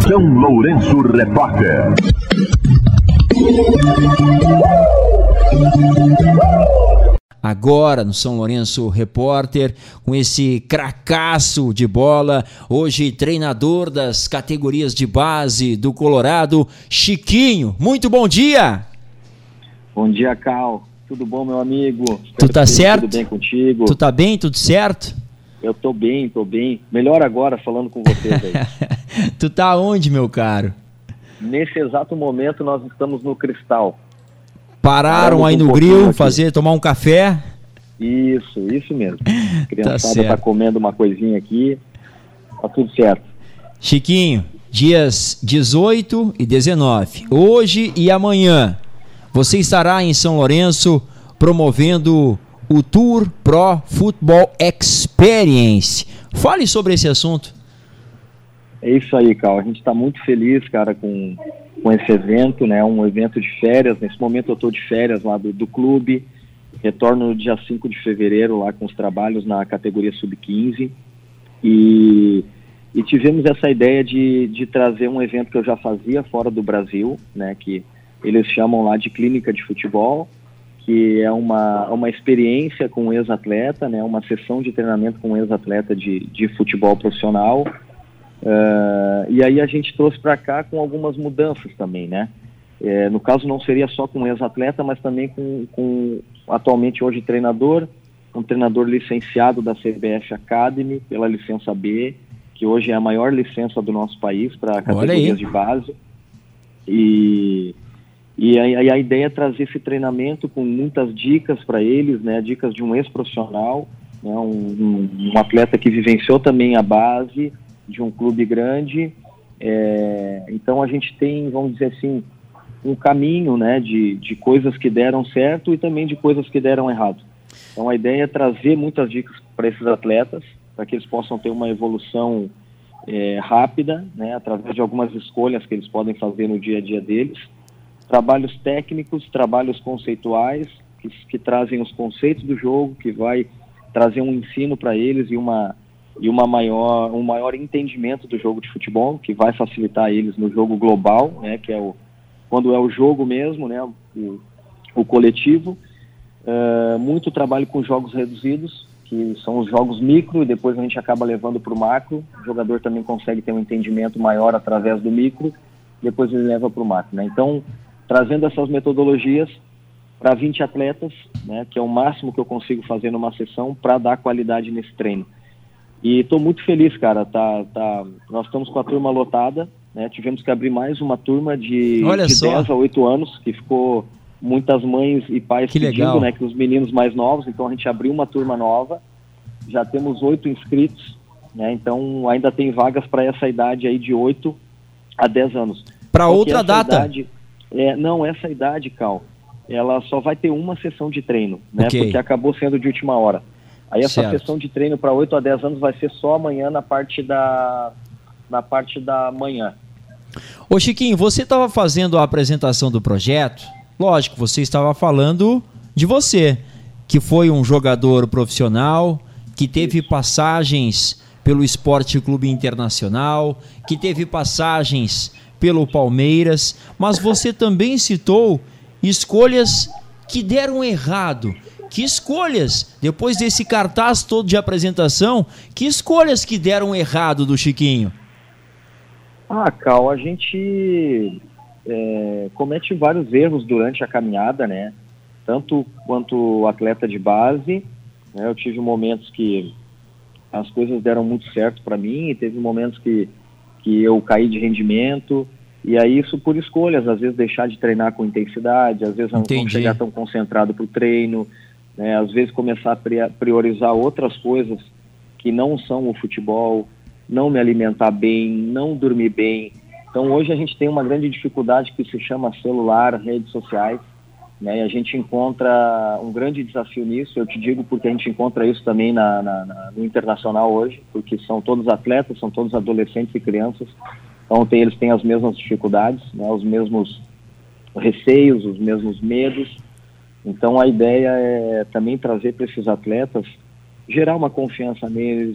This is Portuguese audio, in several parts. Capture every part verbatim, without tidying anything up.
São Lourenço Repórter. Agora no São Lourenço Repórter, com esse cracaço de bola, hoje treinador das categorias de base do Colorado, Chiquinho. Muito bom dia! Bom dia, Cal. Tudo bom, meu amigo? Tu tá certo? Tudo bem contigo? Tu tá bem? Tudo certo? Eu tô bem, tô bem. Melhor agora falando com vocês aí. Tu tá onde, meu caro? Nesse exato momento nós estamos no Cristal. Pararam Paramos aí um no grill, aqui. fazer, tomar um café? Isso, isso mesmo. A criançada certo. tá comendo uma coisinha aqui. Tá tudo certo. Chiquinho, dias dezoito e dezenove, hoje e amanhã, você estará em São Lourenço promovendo o Tour Pro Football Experience. Fale sobre esse assunto. É isso aí, Cal. A gente está muito feliz, cara, com, com esse evento, né? Um evento de férias. Nesse momento eu estou de férias lá do, do clube. Retorno no dia cinco de fevereiro lá com os trabalhos na categoria sub quinze. E, e tivemos essa ideia de, de trazer um evento que eu já fazia fora do Brasil, né? Que eles chamam lá de clínica de futebol, que é uma, uma experiência com um ex-atleta, né? Uma sessão de treinamento com um ex-atleta de, de futebol profissional. Uh, e aí a gente trouxe para cá com algumas mudanças também, né? É, no caso não seria só com ex-atleta, mas também com, com atualmente hoje treinador, um treinador licenciado da C B F Academy pela licença B, que hoje é a maior licença do nosso país para categorias de base. E, e a, a ideia é trazer esse treinamento com muitas dicas para eles, né? Dicas de um ex-profissional, né? um, um, um atleta que vivenciou também a base de um clube grande. É, então a gente tem, vamos dizer assim, um caminho, né, de, de coisas que deram certo e também de coisas que deram errado. Então a ideia é trazer muitas dicas para esses atletas, para que eles possam ter uma evolução é, rápida, né, através de algumas escolhas que eles podem fazer no dia a dia deles. Trabalhos técnicos, trabalhos conceituais, que, que trazem os conceitos do jogo, que vai trazer um ensino para eles e uma e uma maior, um maior entendimento do jogo de futebol, que vai facilitar eles no jogo global, né, que é o, quando é o jogo mesmo, né, o, o coletivo. Uh, muito trabalho com jogos reduzidos, que são os jogos micro, e depois a gente acaba levando para o macro. O jogador também consegue ter um entendimento maior através do micro, depois ele leva para o macro, né? Então, trazendo essas metodologias para vinte atletas, né, que é o máximo que eu consigo fazer numa sessão para dar qualidade nesse treino. E estou muito feliz, cara. Tá, tá, nós estamos com a turma lotada, né? Tivemos que abrir mais uma turma de, de dez a oito anos, que ficou muitas mães e pais que pedindo, legal, né, que os meninos mais novos. Então a gente abriu uma turma nova, já temos oito inscritos, né? Então ainda tem vagas para essa idade aí de oito a dez anos. Para outra data? Idade, é, não, essa idade, Cal, ela só vai ter uma sessão de treino, né? Okay. Porque acabou sendo de última hora. Aí essa certo. sessão de treino para oito a dez anos vai ser só amanhã na parte da, na parte da manhã. Ô Chiquinho, você estava fazendo a apresentação do projeto, lógico, você estava falando de você, que foi um jogador profissional, que teve Isso. passagens pelo Esporte Clube Internacional, que teve passagens pelo Palmeiras, mas você também citou escolhas que deram errado. Que escolhas, depois desse cartaz todo de apresentação, que escolhas que deram errado do Chiquinho? Ah, Cal, a gente é, comete vários erros durante a caminhada, né? Tanto quanto atleta de base, né? Eu tive momentos que as coisas deram muito certo para mim e teve momentos que, que eu caí de rendimento. E aí isso por escolhas, às vezes deixar de treinar com intensidade, às vezes não, não chegar tão concentrado para o treino, né? Às vezes começar a priorizar outras coisas que não são o futebol, não me alimentar bem, não dormir bem. Então hoje a gente tem uma grande dificuldade que se chama celular, redes sociais, né? E a gente encontra um grande desafio nisso. Eu te digo porque a gente encontra isso também na, na, na, no internacional hoje, porque são todos atletas, são todos adolescentes e crianças. Então tem, eles têm as mesmas dificuldades, né, os mesmos receios, os mesmos medos. Então a ideia é também trazer para esses atletas, gerar uma confiança neles,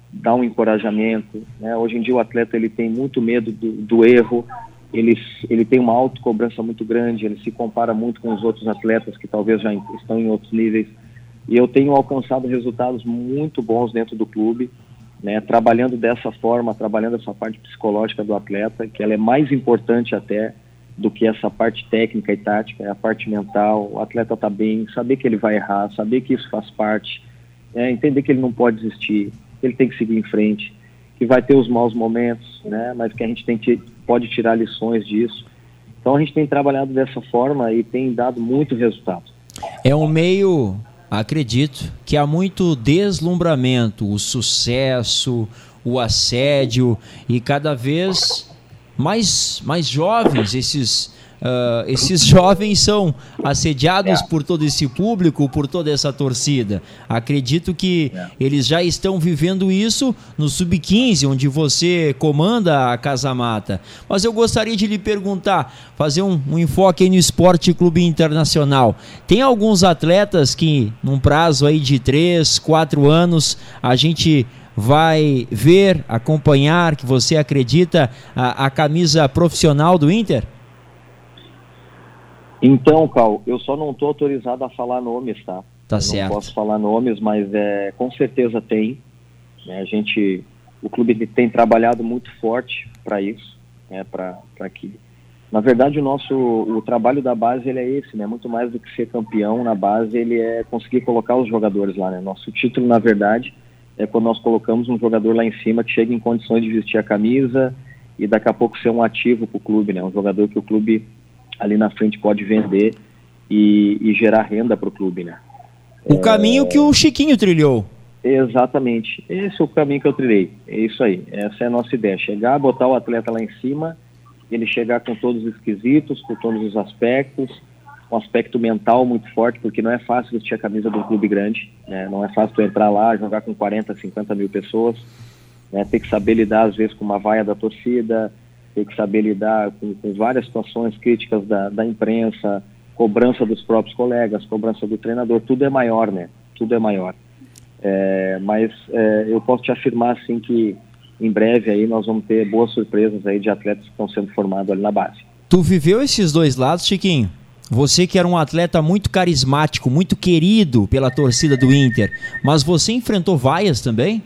dar um encorajamento, né? Hoje em dia o atleta ele tem muito medo do, do erro, ele, ele tem uma autocobrança muito grande, ele se compara muito com os outros atletas que talvez já estão em outros níveis, e eu tenho alcançado resultados muito bons dentro do clube, né? Trabalhando dessa forma, trabalhando essa parte psicológica do atleta, que ela é mais importante até do que essa parte técnica e tática, é a parte mental. O atleta está bem, saber que ele vai errar, saber que isso faz parte, é, entender que ele não pode desistir, que ele tem que seguir em frente, que vai ter os maus momentos, né, mas que a gente tem que, pode tirar lições disso. Então a gente tem trabalhado dessa forma e tem dado muito resultado. É um meio, acredito, que há muito deslumbramento, o sucesso, o assédio, e cada vez mais, mais jovens, esses, uh, esses jovens são assediados é. por todo esse público, por toda essa torcida. Acredito que é. eles já estão vivendo isso no sub quinze, onde você comanda a Casa Mata. Mas eu gostaria de lhe perguntar, fazer um, um enfoque aí no Esporte Clube Internacional. Tem alguns atletas que, num prazo aí de três, quatro anos, a gente vai ver, acompanhar, que você acredita, a, a camisa profissional do Inter? Então, Cal, eu só não estou autorizado a falar nomes, tá? Tá eu certo. Não posso falar nomes, mas é, com certeza tem. Né? A gente, o clube tem trabalhado muito forte para isso, né? Para que, na verdade, o nosso, o trabalho da base ele é esse, né? Muito mais do que ser campeão na base, ele é conseguir colocar os jogadores lá, né? Nosso título, na verdade, é quando nós colocamos um jogador lá em cima que chega em condições de vestir a camisa e daqui a pouco ser um ativo para o clube, né? Um jogador que o clube ali na frente pode vender e, e gerar renda para o clube, né? O é... caminho que o Chiquinho trilhou. Exatamente. Esse é o caminho que eu trilhei. É isso aí. Essa é a nossa ideia. Chegar, botar o atleta lá em cima, ele chegar com todos os quesitos, com todos os aspectos, um aspecto mental muito forte, porque não é fácil vestir a camisa de um clube grande, né? Não é fácil tu entrar lá, jogar com quarenta, cinquenta mil pessoas, né? Ter que saber lidar às vezes com uma vaia da torcida, ter que saber lidar com, com várias situações críticas da, da imprensa, cobrança dos próprios colegas, cobrança do treinador, tudo é maior, né? Tudo é maior. É, mas é, eu posso te afirmar assim que em breve aí nós vamos ter boas surpresas aí de atletas que estão sendo formados ali na base. Tu viveu esses dois lados, Chiquinho? Você que era um atleta muito carismático, muito querido pela torcida do Inter, mas você enfrentou vaias também?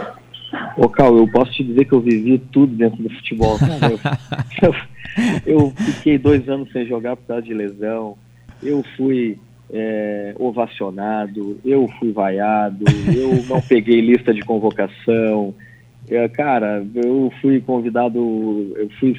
Ô, Cal, eu posso te dizer que eu vivi tudo dentro do futebol. eu, eu, eu fiquei dois anos sem jogar por causa de lesão, eu fui é, ovacionado, eu fui vaiado, eu não peguei lista de convocação. É, cara, eu fui convidado, eu fui,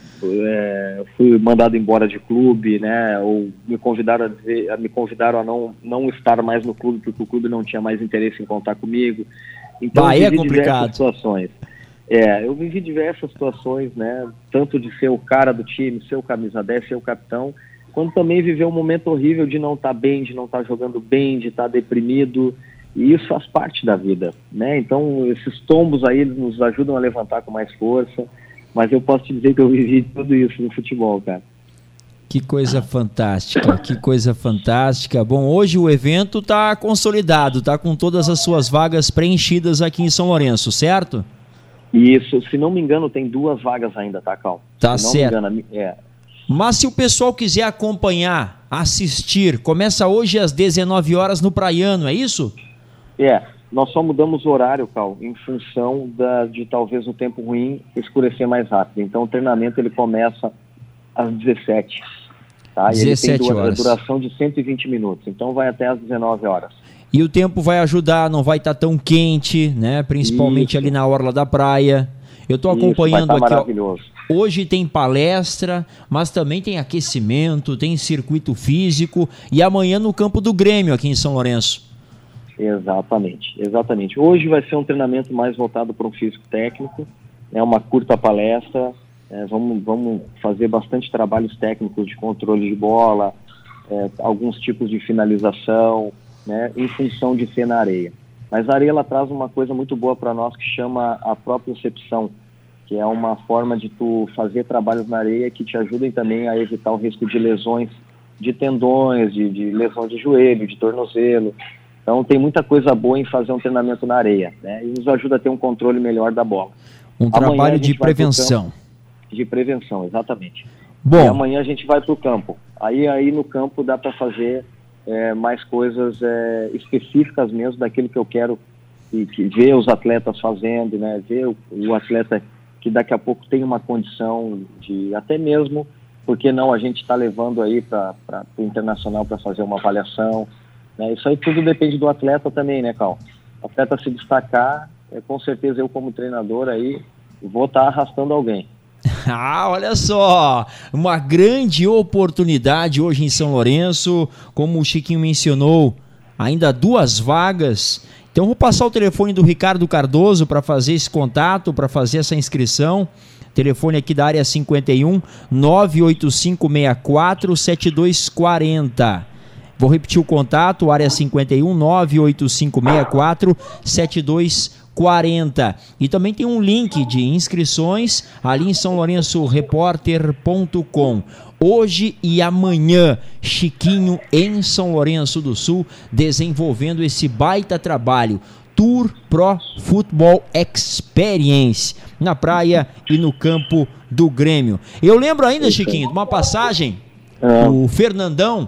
é, fui mandado embora de clube, né? Ou me convidaram a, dizer, me convidaram a não, não estar mais no clube porque o clube não tinha mais interesse em contar comigo. Então, Bahia eu é vivi complicado. diversas situações. É, eu vivi diversas situações, né? Tanto de ser o cara do time, ser o camisa dez, ser o capitão, quanto também viver um momento horrível de não estar bem, de não estar jogando bem, de estar deprimido. E isso faz parte da vida, né? Então, esses tombos aí nos ajudam a levantar com mais força, mas eu posso te dizer que eu vivi tudo isso no futebol, cara. Que coisa fantástica, que coisa fantástica. Bom, hoje o evento está consolidado, está com todas as suas vagas preenchidas aqui em São Lourenço, certo? Isso, se não me engano, tem duas vagas ainda, tá, Cal? Tá se não certo. Me engano, é. Mas se o pessoal quiser acompanhar, assistir, começa hoje às dezenove horas no Praiano, é isso? É, nós só mudamos o horário, Cal, em função da, de talvez o tempo ruim escurecer mais rápido. Então o treinamento ele começa às dezessete, tá? E ele tem dura, duração de cento e vinte minutos, então vai até às dezenove horas. E o tempo vai ajudar, não vai estar tá tão quente, né? Principalmente Isso. ali na orla da praia. Eu estou acompanhando Isso, vai tá aqui. Maravilhoso. Ó, hoje tem palestra, mas também tem aquecimento, tem circuito físico e amanhã no campo do Grêmio aqui em São Lourenço. Exatamente, exatamente. Hoje vai ser um treinamento mais voltado para um físico técnico, né, uma curta palestra, é, vamos, vamos fazer bastante trabalhos técnicos de controle de bola, é, alguns tipos de finalização, né, em função de ser na areia. Mas a areia ela traz uma coisa muito boa para nós que chama a propriocepção, que é uma forma de tu fazer trabalhos na areia que te ajudem também a evitar o risco de lesões de tendões, de, de lesão de joelho, de tornozelo. Então tem muita coisa boa em fazer um treinamento na areia, né? E nos ajuda a ter um controle melhor da bola. Um Amanhã trabalho de prevenção. De prevenção, exatamente. Bom. E amanhã a gente vai para o campo. Aí, aí no campo dá para fazer é, mais coisas é, específicas mesmo daquilo que eu quero e, que, ver os atletas fazendo, né? Ver o, o atleta que daqui a pouco tem uma condição de, até mesmo, porque não, a gente está levando aí para o internacional para fazer uma avaliação, né? Isso aí tudo depende do atleta também, né, Cal? O atleta se destacar, é, com certeza eu como treinador aí vou estar tá arrastando alguém. Ah, olha só, uma grande oportunidade hoje em São Lourenço, como o Chiquinho mencionou, ainda duas vagas. Então vou passar o telefone do Ricardo Cardoso para fazer esse contato, para fazer essa inscrição. Telefone aqui da área cinquenta e um, nove oito cinco seis quatro, sete dois quatro zero. Vou repetir o contato, área cinquenta e um, nove oito cinco seis quatro, sete dois quatro zero. quarenta. E também tem um link de inscrições ali em são lourenço repórter ponto com. Hoje e amanhã, Chiquinho em São Lourenço do Sul, desenvolvendo esse baita trabalho. Tour Pro Football Experience, na praia e no campo do Grêmio. Eu lembro ainda, Chiquinho, de uma passagem, é. o Fernandão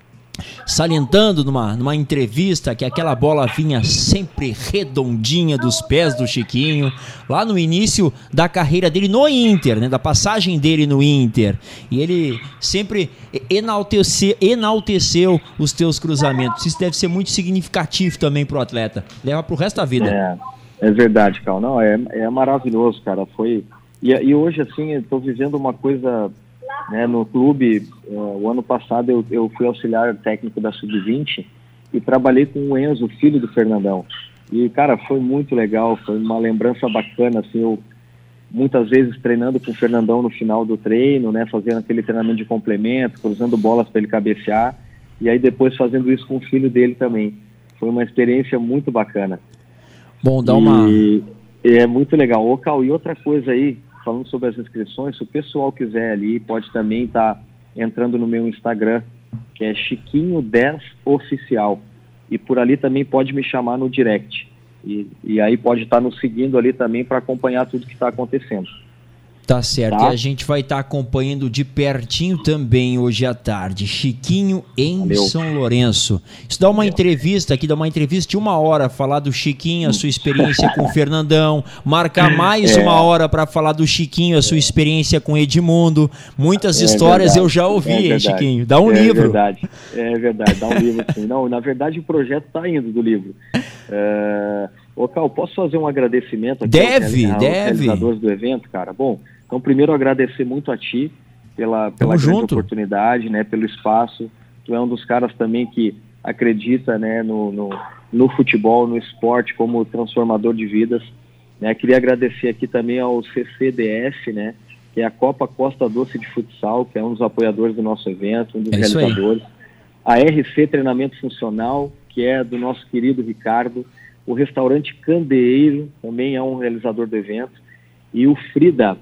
salientando numa, numa entrevista que aquela bola vinha sempre redondinha dos pés do Chiquinho, lá no início da carreira dele no Inter, né, da passagem dele no Inter, e ele sempre enalteceu, enalteceu os teus cruzamentos. Isso deve ser muito significativo também pro atleta, leva pro resto da vida. É, é verdade, Cal, não, é, é maravilhoso, cara, foi, e, e hoje assim, eu tô vivendo uma coisa... Né, no clube, uh, o ano passado eu, eu fui auxiliar técnico da sub vinte e trabalhei com o Enzo, filho do Fernandão. E, cara, foi muito legal, foi uma lembrança bacana, assim, eu muitas vezes treinando com o Fernandão no final do treino, né, fazendo aquele treinamento de complemento, cruzando bolas para ele cabecear, e aí depois fazendo isso com o filho dele também. Foi uma experiência muito bacana. Bom, dá uma... E é muito legal. Ô, Cal, e outra coisa aí, falando sobre as inscrições, se o pessoal quiser ali, pode também estar tá entrando no meu Instagram, que é Chiquinho dez Oficial. E por ali também pode me chamar no direct. E, e aí pode estar tá nos seguindo ali também para acompanhar tudo que está acontecendo. Tá certo, tá? E a gente vai estar tá acompanhando de pertinho também hoje à tarde. Chiquinho em Valeu. São Lourenço. Isso dá uma Valeu. entrevista aqui, dá uma entrevista de uma hora, falar do Chiquinho, a sua experiência com o Fernandão, marcar mais é. uma hora para falar do Chiquinho, a sua experiência com o Edmundo. Muitas é histórias verdade. eu já ouvi, é hein, Chiquinho? Dá um é livro. É verdade, é verdade, dá um livro sim. Não, na verdade o projeto está indo do livro. É... Ô, Cal, posso fazer um agradecimento aqui deve, aos deve. realizadores do evento, cara? Bom, então primeiro agradecer muito a ti pela, pela grande junto. oportunidade, né, pelo espaço. Tu é um dos caras também que acredita, né, no, no, no futebol, no esporte como transformador de vidas. Né? Queria agradecer aqui também ao C C D F, né, que é a Copa Costa Doce de Futsal, que é um dos apoiadores do nosso evento, um dos é realizadores. A R C Treinamento Funcional, que é do nosso querido Ricardo. O restaurante Candeeiro também é um realizador do evento. E o Frida,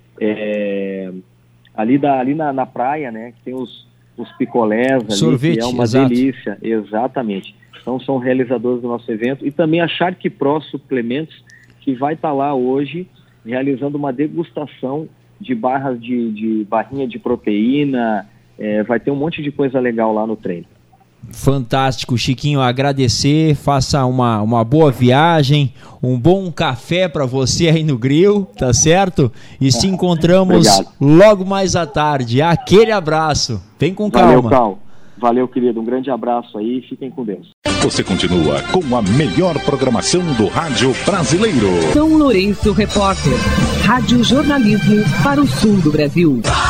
é, ali, da, ali na, na praia, né, que tem os, os picolés ali, sorvete, que é uma exato. delícia. Exatamente. Então são realizadores do nosso evento. E também a Shark Pro Suplementos, que vai estar lá hoje realizando uma degustação de barras de, de barrinha de proteína. É, vai ter um monte de coisa legal lá no treino. Fantástico, Chiquinho, agradecer, faça uma, uma boa viagem, um bom café para você aí no grill, tá certo? E se encontramos Obrigado. logo mais à tarde. Aquele abraço, vem com calma. Valeu, Cal. Valeu, querido, um grande abraço aí, fiquem com Deus. Você continua com a melhor programação do rádio brasileiro. São Lourenço Repórter, rádio jornalismo para o sul do Brasil.